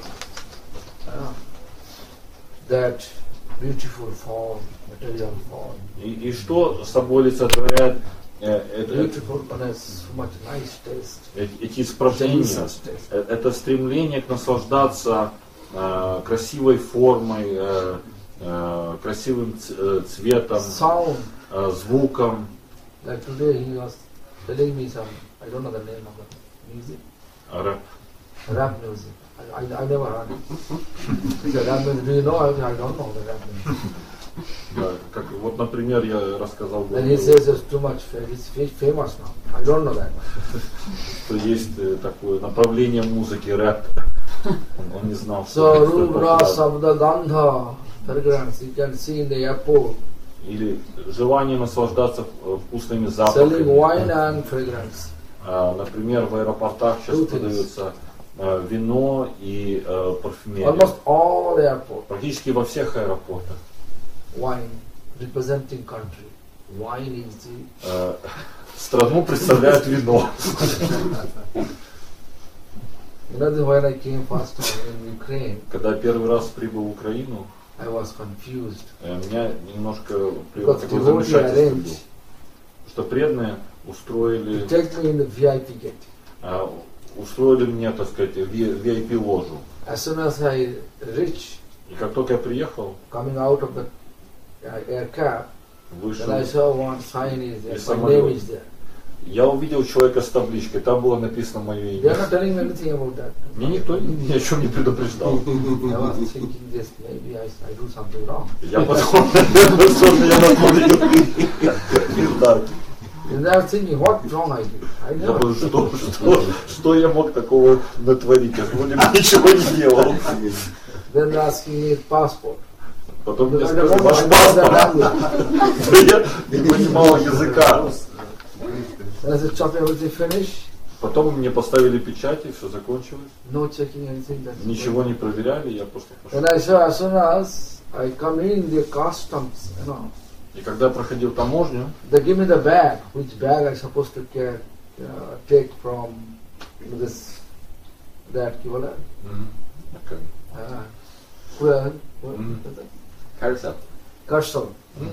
That beautiful form, material form. И что собой олицетворяет Beautiful one has so much nice taste. эти испражнения? Delicious taste. Это стремление к наслаждаться красивой формой, красивым цветом, Sound. звуком. Like today he was telling me some, I don't know the name of the music, rap music. I never heard it. He said, rap music, do you know? I don't know the rap music. Да, как, вот, например, я рассказал, Then he says it's too much, he's famous now. I don't know that. что есть такое направление музыки, рэп. Он не знал, что So это столь Rubra популярно. Sabda Gandha fragrance you can see in the airport. Или желание наслаждаться вкусными Selling запахами. wine and fragrance. Например, в аэропортах сейчас Two things. продается вино и парфюмерия. Almost all airports. Практически во всех аэропортах. Wine representing country. Wine is the Страну представляет вино. you know when I came first time in Ukraine, Когда я первый раз прибыл в Украину, I was confused. меня немножко Because такое devotee замешательство было. arranged Что преданные to устроили, take me in the VIP gate. устроили мне, так сказать, VIP-ложу. As soon as I reach, И как только я приехал, coming out of the aircraft, вышел, then I saw one sign is there, Yes, my somebody- name is there. я увидел человека с табличкой, там было написано мое They are имя. not telling me anything about that. Мне никто ни о чем не предупреждал. I was thinking this, maybe I do something wrong. Я подумал, что я натворил. Так, And I was thinking, what wrong I did? I я never. думаю, что я мог такого натворить? Я вроде бы ничего не делал. Then they're asking me passport. Потом мне I сказали, don't ваш know паспорт. language. Я не понимал языка. Then I said, Chopper, was it finished? Потом мне поставили печать, и все закончилось. No checking anything. That's Ничего не проверяли, я просто пошел. Then I saw as soon as I come in the customs, you know, И когда я проходил таможню, they give me the bag, which bag I supposed to take from this, that, как, where, Mm. Carousel. custom.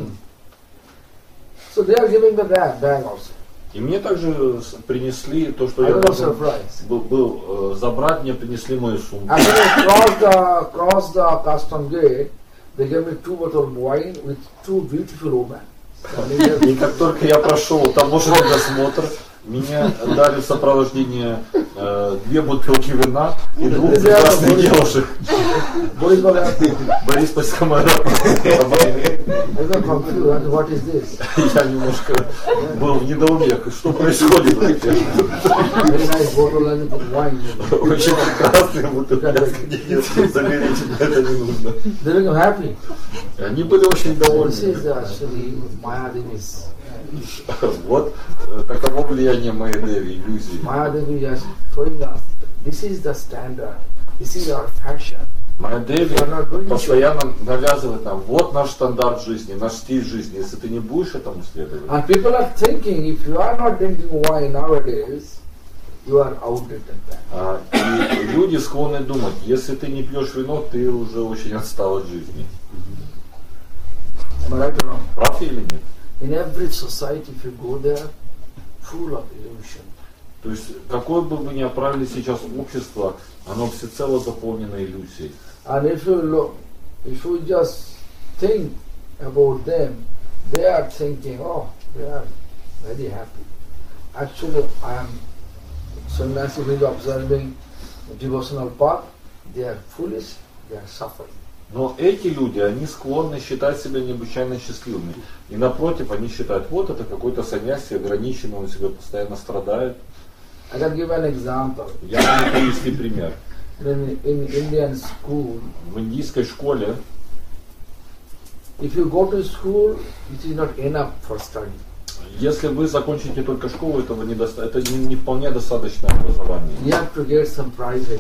So they are giving the bag also. и мне также принесли то, что I я was должен surprised. был забрать, мне принесли мою сумку. After I crossed the custom gate, they gave me 2 bottles of wine with 2 beautiful women. И как только я прошел таможенный досмотр, меня дали в сопровождение 2 бутылки вина и 2 прекрасных девушек. Boris Bala, Борис Паскамара. I got confused. What is this? Я немножко был в недоумении, что происходит. Very nice bottle and wine. Очень прекрасные бутылки. Я сказал, нет, заберите, мне это не нужно. They become happy. Они были очень This довольны. is actually Mayadevi's. Вот таково влияние моей Деви, иллюзии. Mayadevi is showing us this is the standard. This is our fashion. Моя Деви постоянно навязывает нам, вот наш стандарт жизни, наш стиль жизни. Если ты не будешь этому следовать, And people are thinking if you are not drinking wine nowadays, you are outdated. и люди склонны думать, если ты не пьешь вино, ты уже очень отстал от жизни. Am I right or wrong? Прав я или нет? In every society, if you go there, full of illusion. То есть, какое бы вы ни отправили сейчас общество, оно всецело заполнено иллюзией. And if you look, if you just think about them, they are thinking, oh, they are very happy. Actually, I am sannyasi who is observing devotional path. They are foolish, they are suffering. Но эти люди, они склонны считать себя необычайно счастливыми. И напротив, они считают, вот это какой-то саньяси ограниченный, он себя постоянно страдает. I can give an example. Я могу привести пример. In Indian school, В индийской школе, if you go to school, it is not enough for study. если вы закончите только школу, этого это не вполне достаточное образование. You have to get some private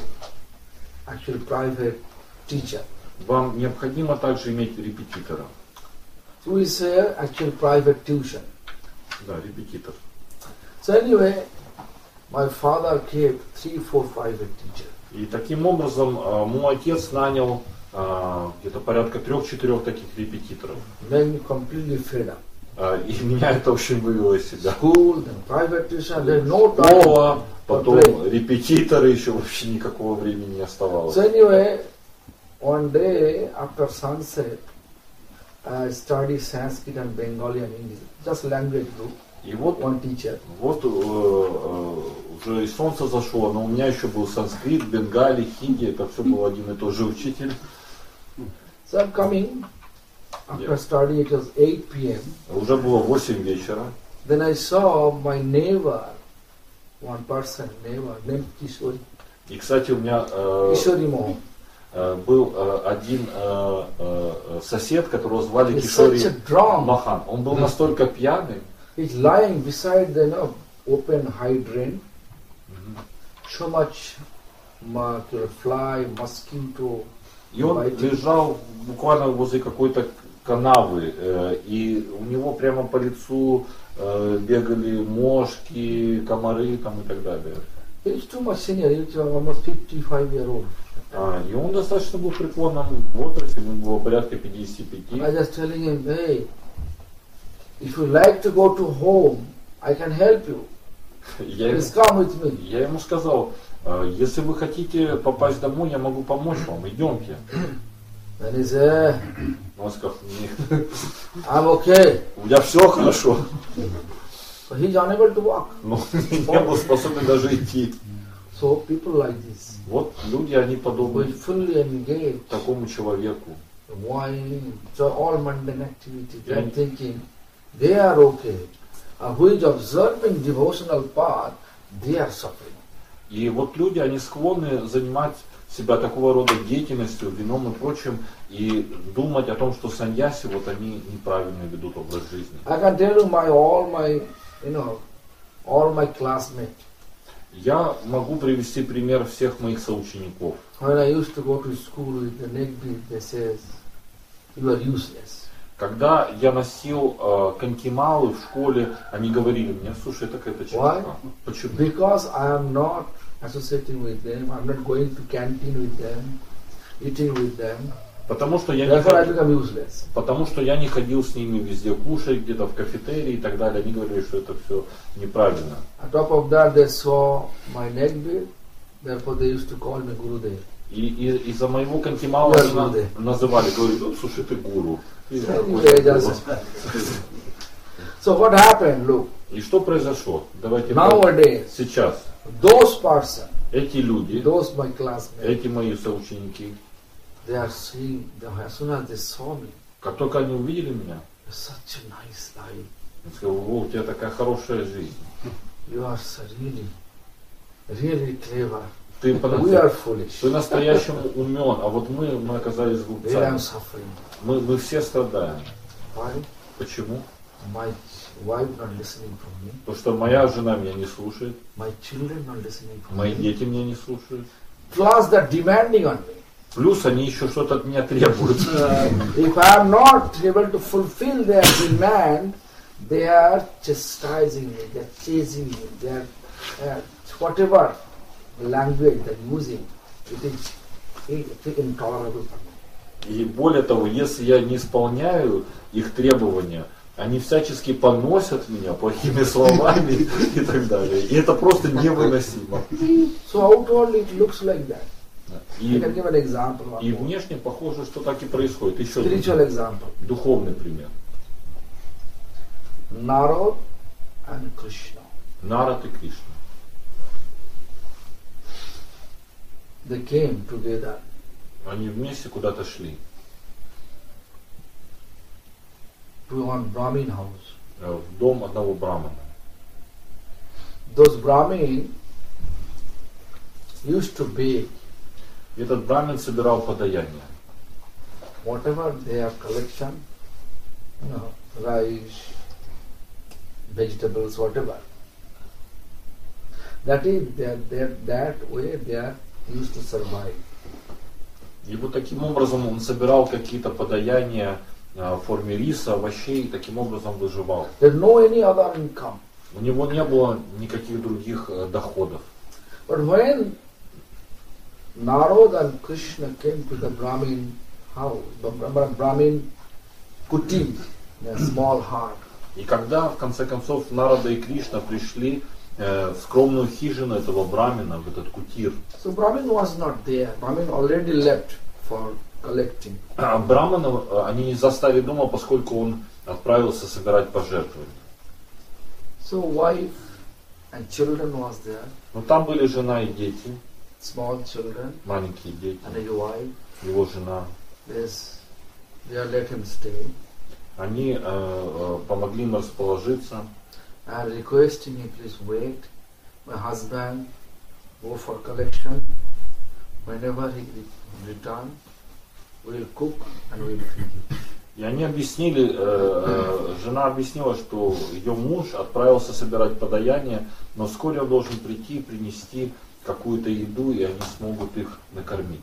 teacher. Вам необходимо также иметь репетитора. So we say actual private tuition. Да, репетитор. So anyway, my father kept 3, 4 private teachers. И таким образом мой отец нанял где-то порядка 3-4 таких репетиторов. Made me completely fed up. И меня это очень вывело из себя. School, then private tuition, there's no time. Школа, потом play. репетиторы, еще вообще никакого времени не оставалось. So anyway, one day after sunset, I studied Sanskrit and Bengali and English, just language group, И вот, one teacher. уже и солнце зашло, но у меня еще был санскрит, бенгали, хинди, это все был один и тот же учитель. So I'm coming, After study, it was 8 p.m. Уже было 8 вечера. Then I saw my neighbor, one person, neighbor, named Kishori. И, кстати, у меня Kishori Mo. был один сосед, которого звали He's Кишори such a drunk. Махан. Он был настолько пьяный, He's lying beside the open hydrant. So much fly, mosquito. и он biting. лежал буквально возле какой-то канавы, и у него прямо по лицу бегали мошки, комары там и так далее. He's too much senior. He's almost 55-year-old. И он достаточно был в преклонном возрасте, ему было порядка 55. I just telling him, hey, if you like to go to home, I can help you. Please come with me. Я ему сказал, если вы хотите попасть домой, я могу помочь вам, идемте. Then he said, Он сказал, нет, I'm okay. у меня все хорошо. So he's unable to walk. Но не был способен даже идти. So people like this, Вот люди, они who подобны is fully engaged, такому человеку. whining, so all mundane activities, Yeah. and thinking they are okay. Who is observing devotional path, they are suffering. И вот люди, они склонны занимать себя такого рода деятельностью, вином и прочим, и думать о том, что саньяси, вот они неправильно ведут образ жизни. I can tell you all my classmates. Я могу привести пример всех моих соучеников. When I used to go to school with the neck beard, they says, you are useless. Когда я носил конкималы в школе, они говорили мне, слушай, это какая-то чепуха. Почему? Because I am not associating with them, I'm not going to canteen with them, eating with them. Потому что я не Therefore I ходил, become useless. потому что я не ходил с ними везде кушать, где-то в кафетерии и так далее. Они говорили, что это все неправильно. On top of that, they saw my neck beard, therefore they used to call me Gurudev. И из-за моего конкимала Я они Гуру. называли, говорили, ну, слушай, ты гуру. Ты Anyway, какой-то just- гуру. So what happened? Look, И что произошло? Давайте nowadays, сейчас. those person, Эти люди, those my classmates, эти мои соученики, they are seeing, as soon as they saw me, как только они увидели меня, such a nice life. они сказали, о, у тебя такая хорошая жизнь. You are so really clever. Ты, We are foolish. ты настоящему умен, а вот мы оказались Where I'm глупцами. suffering. Мы все страдаем. Why? Почему? My wife not listening from me. Потому что моя жена меня не слушает, My children not listening from мои me. дети меня не слушают. Plus they're demanding on me. Плюс они еще что-то от меня требуют. If I am not able to fulfill their demand, they are chastising me, they are chasing me, they are whatever language they're using, it is intolerable for me. И более того, если я не исполняю их требования, они всячески поносят меня плохими словами и так далее. И это просто невыносимо. So outwardly it looks like that. I И, can give an example. и внешне похоже, что так и происходит. Еще Spiritual один example. духовный пример. Narad and Krishna. Нарад и Кришна. They came together. Они вместе куда-то шли. To one Brahmin house. В дом одного брамана. Those Brahmin used to bake И этот брамин собирал подаяние. whatever their collection, rice, vegetables, whatever. That is that way they are used to survive. И вот таким образом он собирал какие-то подаяния в форме риса, овощей, и таким образом выживал. There's no any other income. У него не было никаких других доходов. But when Narad and Krishna came to the Brahmin house, Brahmin kuti, a small hut, И когда, в конце концов, Нарада и Кришна пришли в скромную хижину этого брамина, в этот кутир, so Brahmin was not there. Brahmin already left for collecting. Брамана они не застали дома, поскольку он отправился собирать пожертвования. So wife and children was there, Но там были жена и дети, small children маленькие дети, and his wife. его жена. There's they let him stay Они помогли им расположиться and requesting him, please wait. My husband go for collection. Whenever he return, we will cook and we will feed you. И они объяснили, жена объяснила, что ее муж отправился собирать подаяние, но вскоре он должен прийти и принести какую-то еду, и они смогут их накормить.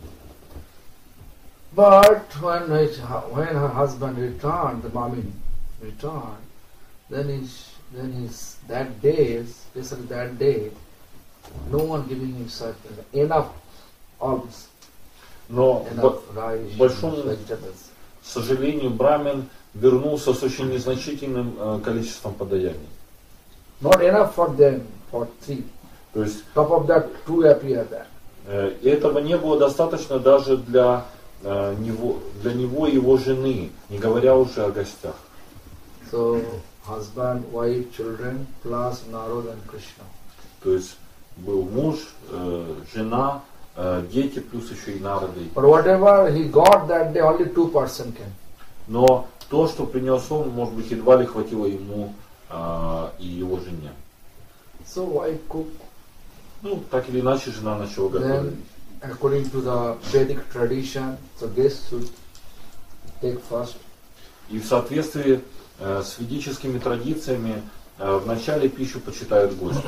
But when her husband returned, the mommy returned, then that day, especially that day, no one giving him such enough alms, Но enough rice, большому vegetables. сожалению, Брамин вернулся с очень незначительным количеством подаяний. Not enough for them, for 3. То есть Top of that, 2 appear there. этого не было достаточно даже для него и его жены, не говоря уже о гостях. So, husband, wife, children, plus Narada and Krishna. То есть был муж, жена, дети, плюс еще и Нарада. But whatever he got that day, only 2% came. Но то, что принес он, может быть, едва ли хватило ему и его жене. So, wife cooked. Ну, так или иначе, жена начала готовить. Then, according to the Vedic tradition, the guest should take first. И в соответствии с ведическими традициями в начале пищу почитают гости.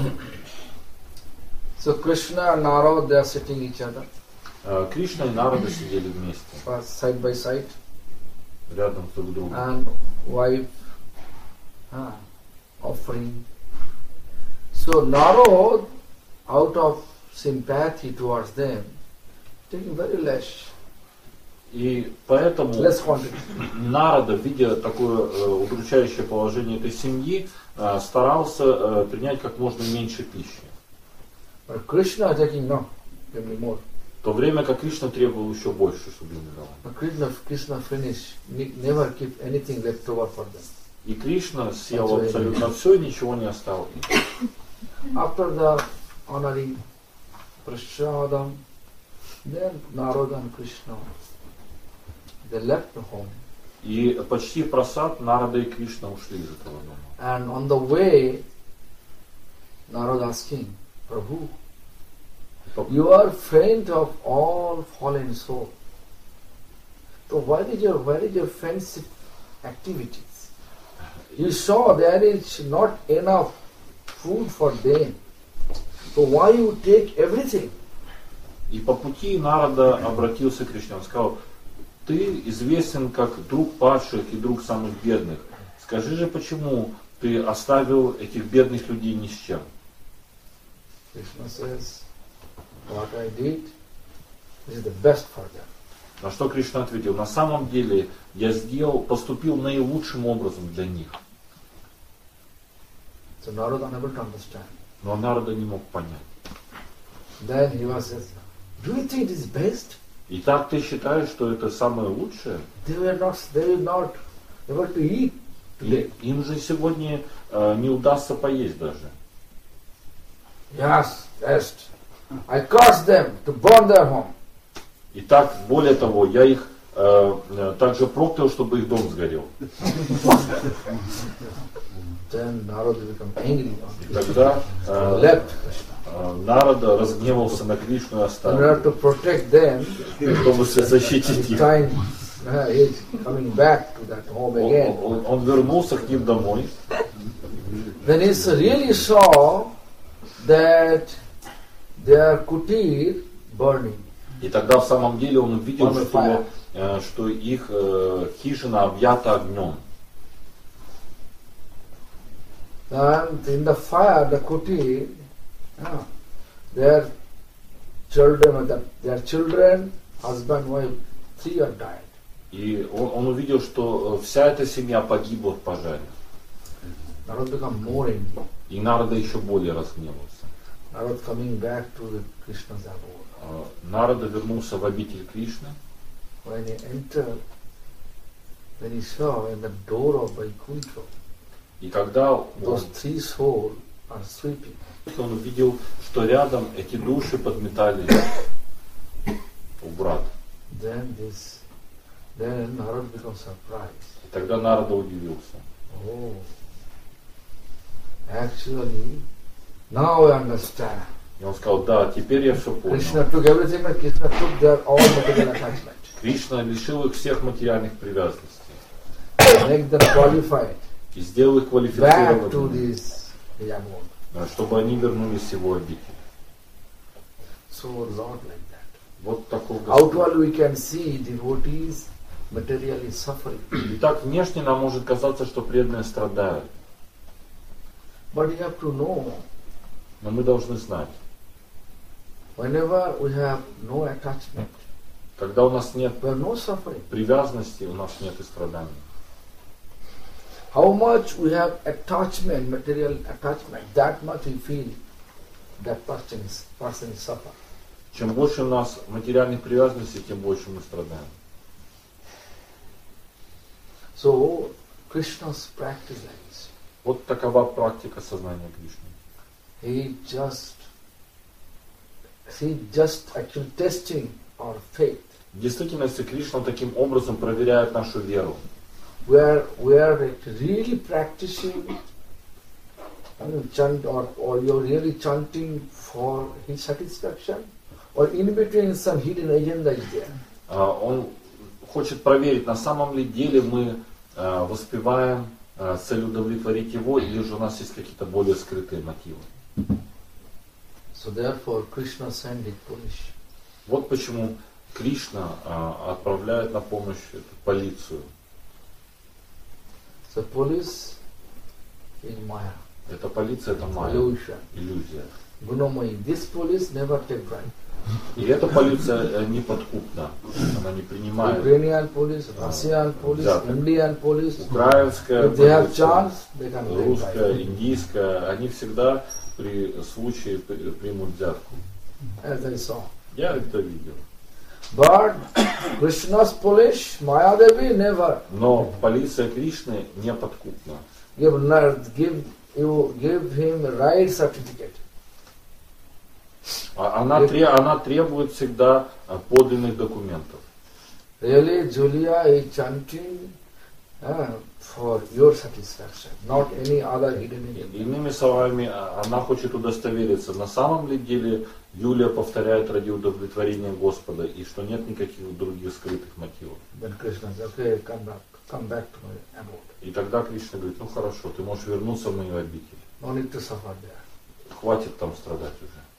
So Krishna and Narada, they are sitting each other, Кришна и Нарада сидели вместе, side by side, рядом друг с другом. and wife offering. So Narada, out of sympathy towards them, taking very less И поэтому quantity. Нарада, видя такое удручающее положение этой семьи, старался принять как можно меньше пищи. But Krishna taking no, give me more. В то время как Кришна требовал еще больше, чтобы им дал. But Krishna finish, never keep anything left over for them. И Кришна съел абсолютно все и ничего не оставил. After the honoring prasadam, then Narada and Krishna, they left the home. И почти просад Нарада и Кришна ушли из этого дома. And on the way, Narada asking, Prabhu, you are friend of all fallen souls. So where is your friendship activities? You saw there is not enough food for them. So why you take everything? И по пути Нарада обратился к Кришне. Он сказал: ты известен как друг падших и друг самых бедных. Скажи же, почему ты оставил этих бедных людей ни с чем? Krishna says, what I did is the best for them. На что Кришна ответил: на самом деле я поступил наилучшим образом для них. So Narada unable to understand. Но Нарада не мог понять. Then he was says, do you think it is best? Итак, ты считаешь, что это самое лучшее? They were not able to eat today. Им же сегодня не удастся поесть даже. Yes, best. I caused them to burn their home. Итак, более того, я их также проклял, чтобы их дом сгорел. Then Narada became angry. И тогда Left. Нарада разгневался на Кришну и In оставил, order to protect them, чтобы защитить их. time is coming back to that home again. Он вернулся к ним домой. Then he really saw that their kutir burning. И тогда в самом деле он увидел, On fire. что их хижина объята огнем. And in the fire, the kutir, their children, husband, wife, 3 are died. И он увидел, что вся эта семья погибла в пожаре. Narada become more angry. И Нарада еще более разгневался. Narada coming back to the Krishna's abode. Нарада вернулся в обитель Кришны. When he entered, then he saw in the door of Vaikuntha, И когда those 3 souls are sweeping. он увидел, что рядом эти души подметали убрат. Then Then Narad becomes surprised. И тогда Нарада удивился. Oh, actually, now I understand. И он сказал, да, теперь я все Krishna понял. took everything, but Krishna took their all material attachment. Кришна лишил их всех материальных привязанностей. Make them qualified И сделал их back to квалифицированными, this abode. чтобы они вернулись в его обитель. So Lord like that. Вот такой Господь. Outward we can see devotees materially suffering. И так внешне нам может казаться, что преданные страдают. But you have to know, Но мы должны знать, whenever we have no attachment, когда у нас нет we have no suffering. привязанности, у нас нет и страданий. How much we have attachment, material attachment, that much we feel that person is suffering. Чем больше у нас материальных привязанностей, тем больше мы страдаем. So Krishna's practice is, Вот такова практика сознания Кришны. he just actually testing our faith. В действительности Кришна таким образом проверяет нашу веру. We are really practicing chant or you're really chanting for his satisfaction, or in between some hidden agenda is there. Он хочет проверить, на самом ли деле мы воспеваем с целью удовлетворить его, или же у нас есть какие-то более скрытые мотивы. So therefore Krishna sent his police. Вот почему Кришна отправляет на помощь эту полицию. So police is Maya, Эта полиция — это майя, illusion. иллюзия. Gunomai. This police never take bribe. И эта полиция не подкупна, она не принимает. Ukrainian police, Russian police, Да. Indian police. Украинская If they have полиция, chance, they can take русская, bribe. индийская, они всегда при случае примут взятку. As I saw. Я это видел. But Krishna's police, Mayadevi never Но полиция Кришны не подкупна. give him right certificate. Она требует всегда подлинных документов. Really, Julia is chanting for your satisfaction, not any other hidden agenda. Иными словами, она хочет удостовериться, на самом ли деле Юлия повторяет ради удовлетворения Господа, и что нет никаких других скрытых мотивов. Then Krishna says, okay, come back to my abode. И тогда Кришна говорит, ну хорошо, ты можешь вернуться в мою обитель. No need to suffer there. Хватит там страдать уже.